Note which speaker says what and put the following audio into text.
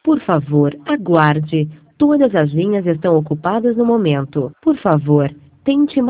Speaker 1: Por favor, aguarde. Todas as linhas estão ocupadas no momento. Por favor, tente mais.